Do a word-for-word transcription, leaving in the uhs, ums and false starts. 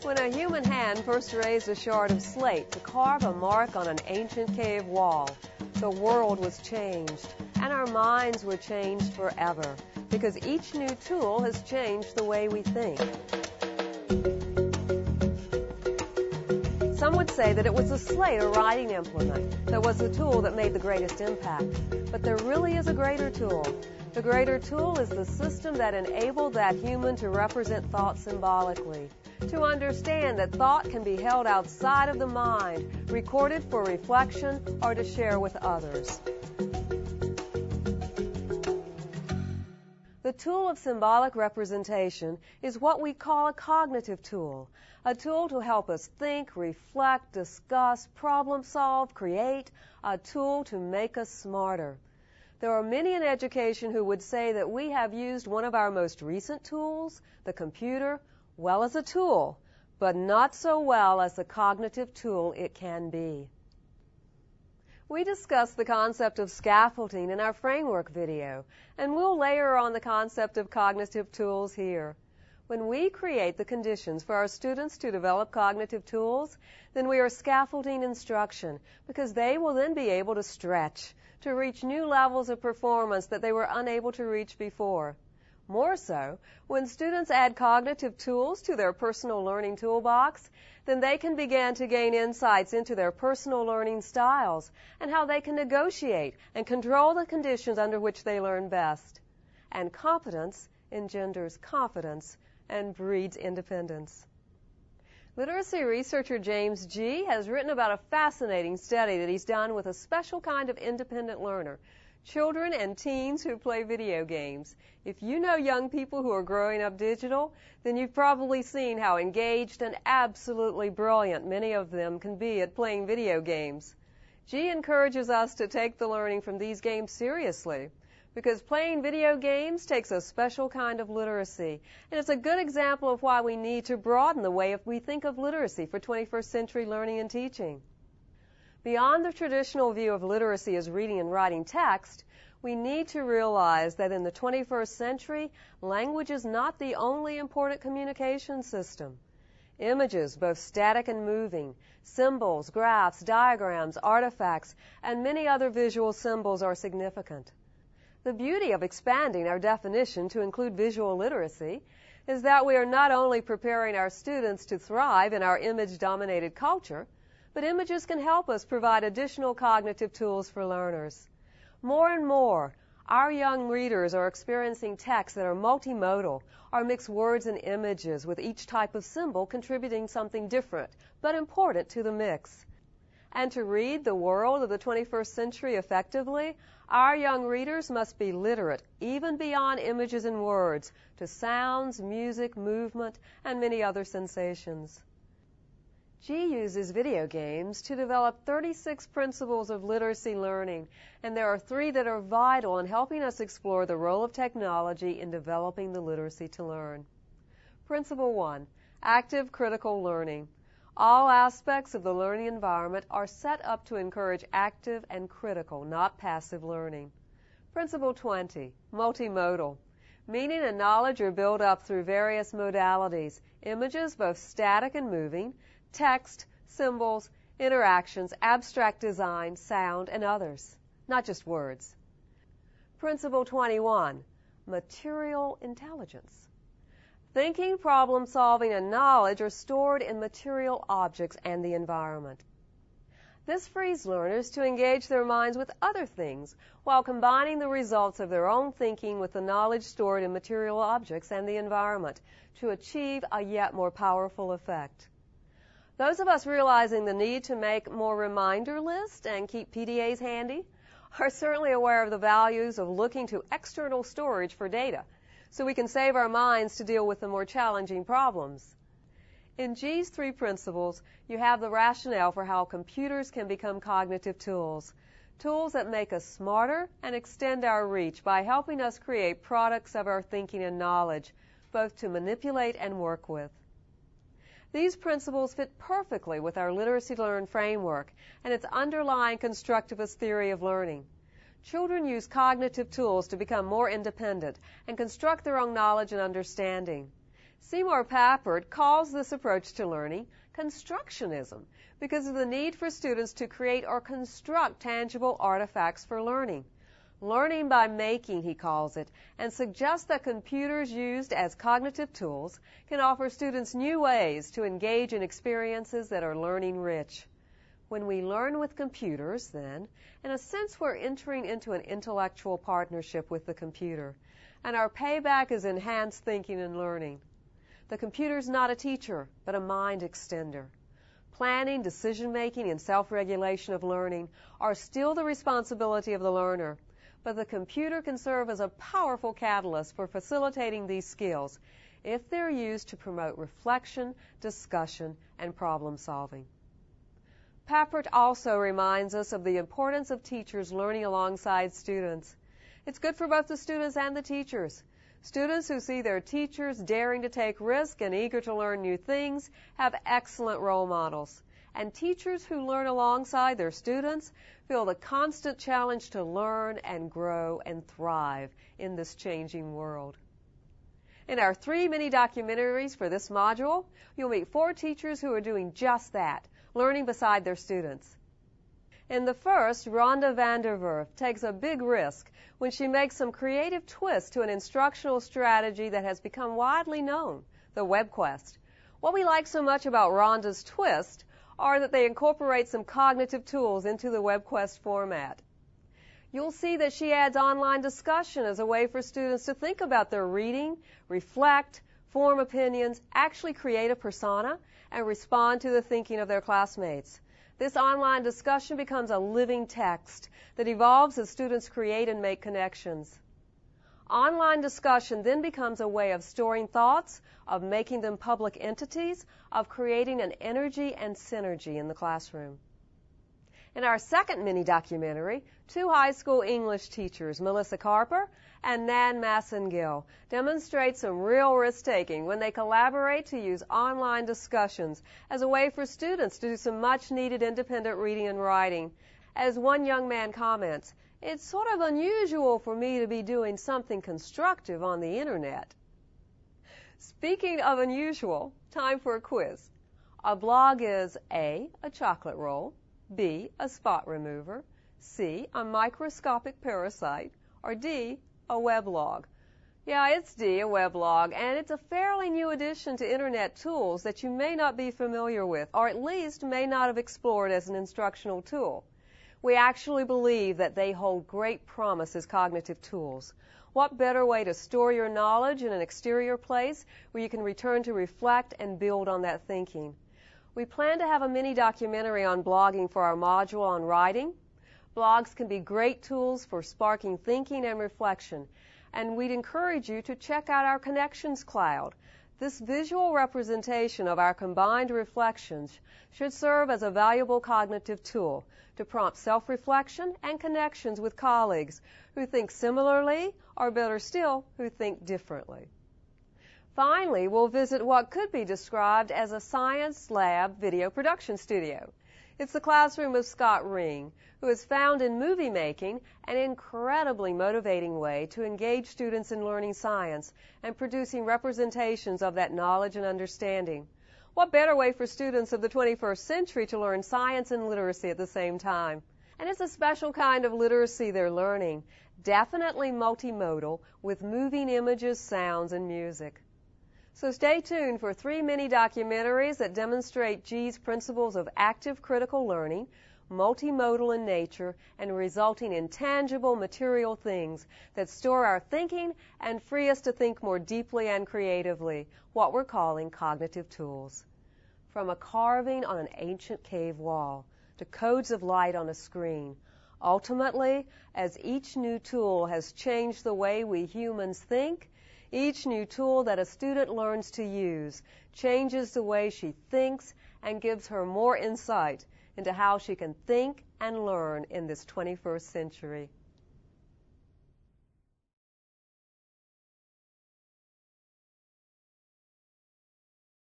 When a human hand first raised a shard of slate to carve a mark on an ancient cave wall, the world was changed, and our minds were changed forever, because each new tool has changed the way we think. Some would say that it was the slate, a writing implement, that was the tool that made the greatest impact. But there really is a greater tool. The greater tool is the system that enabled that human to represent thought symbolically, to understand that thought can be held outside of the mind, recorded for reflection, or to share with others. The tool of symbolic representation is what we call a cognitive tool, a tool to help us think, reflect, discuss, problem solve, create, a tool to make us smarter. There are many in education who would say that we have used one of our most recent tools, the computer, well as a tool, but not so well as the cognitive tool it can be. We discussed the concept of scaffolding in our framework video, and we'll layer on the concept of cognitive tools here. When we create the conditions for our students to develop cognitive tools, then we are scaffolding instruction, because they will then be able to stretch, to reach new levels of performance that they were unable to reach before. More so, when students add cognitive tools to their personal learning toolbox, then they can begin to gain insights into their personal learning styles and how they can negotiate and control the conditions under which they learn best. And competence engenders confidence and breeds independence. Literacy researcher James Gee has written about a fascinating study that he's done with a special kind of independent learner, children and teens who play video games. If you know young people who are growing up digital, then you've probably seen how engaged and absolutely brilliant many of them can be at playing video games. Gee encourages us to take the learning from these games seriously, because playing video games takes a special kind of literacy, and it's a good example of why we need to broaden the way we think of literacy for twenty-first century learning and teaching. Beyond the traditional view of literacy as reading and writing text, we need to realize that in the twenty-first century, language is not the only important communication system. Images, both static and moving, symbols, graphs, diagrams, artifacts, and many other visual symbols are significant. The beauty of expanding our definition to include visual literacy is that we are not only preparing our students to thrive in our image-dominated culture, but images can help us provide additional cognitive tools for learners. More and more, our young readers are experiencing texts that are multimodal, or mix words and images, with each type of symbol contributing something different, but important to the mix. And to read the world of the twenty-first century effectively, our young readers must be literate, even beyond images and words, to sounds, music, movement, and many other sensations. Gee uses video games to develop thirty-six principles of literacy learning, and there are three that are vital in helping us explore the role of technology in developing the literacy to learn. Principle one, active critical learning. All aspects of the learning environment are set up to encourage active and critical, not passive learning. Principle twenty, multimodal. Meaning and knowledge are built up through various modalities, images both static and moving, text, symbols, interactions, abstract design, sound, and others, not just words. Principle twenty-one, material intelligence. Thinking, problem solving, and knowledge are stored in material objects and the environment. This frees learners to engage their minds with other things while combining the results of their own thinking with the knowledge stored in material objects and the environment to achieve a yet more powerful effect. Those of us realizing the need to make more reminder lists and keep P D As handy are certainly aware of the values of looking to external storage for data, so we can save our minds to deal with the more challenging problems. In Gee's three principles, you have the rationale for how computers can become cognitive tools, tools that make us smarter and extend our reach by helping us create products of our thinking and knowledge, both to manipulate and work with. These principles fit perfectly with our Literacy to Learn framework and its underlying constructivist theory of learning. Children use cognitive tools to become more independent and construct their own knowledge and understanding. Seymour Papert calls this approach to learning constructionism because of the need for students to create or construct tangible artifacts for learning. Learning by making, he calls it, and suggests that computers used as cognitive tools can offer students new ways to engage in experiences that are learning rich. When we learn with computers, then, in a sense we're entering into an intellectual partnership with the computer, and our payback is enhanced thinking and learning. The computer's not a teacher, but a mind extender. Planning, decision-making, and self-regulation of learning are still the responsibility of the learner, but the computer can serve as a powerful catalyst for facilitating these skills if they're used to promote reflection, discussion, and problem solving. Papert also reminds us of the importance of teachers learning alongside students. It's good for both the students and the teachers. Students who see their teachers daring to take risks and eager to learn new things have excellent role models. And teachers who learn alongside their students feel the constant challenge to learn and grow and thrive in this changing world. In our three mini-documentaries for this module, you'll meet four teachers who are doing just that, learning beside their students. In the first, Rhonda van der Werf takes a big risk when she makes some creative twist to an instructional strategy that has become widely known, the WebQuest. What we like so much about Rhonda's twist are that they incorporate some cognitive tools into the WebQuest format. You'll see that she adds online discussion as a way for students to think about their reading, reflect, form opinions, actually create a persona, and respond to the thinking of their classmates. This online discussion becomes a living text that evolves as students create and make connections. Online discussion then becomes a way of storing thoughts, of making them public entities, of creating an energy and synergy in the classroom. In our second mini-documentary, two high school English teachers, Melissa Carper and Nan Massengill, demonstrate some real risk-taking when they collaborate to use online discussions as a way for students to do some much-needed independent reading and writing. As one young man comments, "It's sort of unusual for me to be doing something constructive on the internet." Speaking of unusual, time for a quiz. A blog is A, a chocolate roll, B, a spot remover, C, a microscopic parasite, or D, a weblog. Yeah, it's D, a weblog, and it's a fairly new addition to internet tools that you may not be familiar with, or at least may not have explored as an instructional tool. We actually believe that they hold great promise as cognitive tools. What better way to store your knowledge in an exterior place where you can return to reflect and build on that thinking? We plan to have a mini-documentary on blogging for our module on writing. Blogs can be great tools for sparking thinking and reflection, and we'd encourage you to check out our Connections Cloud. This visual representation of our combined reflections should serve as a valuable cognitive tool to prompt self-reflection and connections with colleagues who think similarly, or better still, who think differently. Finally, we'll visit what could be described as a science lab video production studio. It's the classroom of Scott Ring, who has found in movie making an incredibly motivating way to engage students in learning science and producing representations of that knowledge and understanding. What better way for students of the twenty-first century to learn science and literacy at the same time? And it's a special kind of literacy they're learning, definitely multimodal, with moving images, sounds, and music. So stay tuned for three mini-documentaries that demonstrate G's principles of active critical learning, multimodal in nature, and resulting in tangible material things that store our thinking and free us to think more deeply and creatively, what we're calling cognitive tools. From a carving on an ancient cave wall to codes of light on a screen, ultimately, as each new tool has changed the way we humans think, each new tool that a student learns to use changes the way she thinks and gives her more insight into how she can think and learn in this twenty-first century.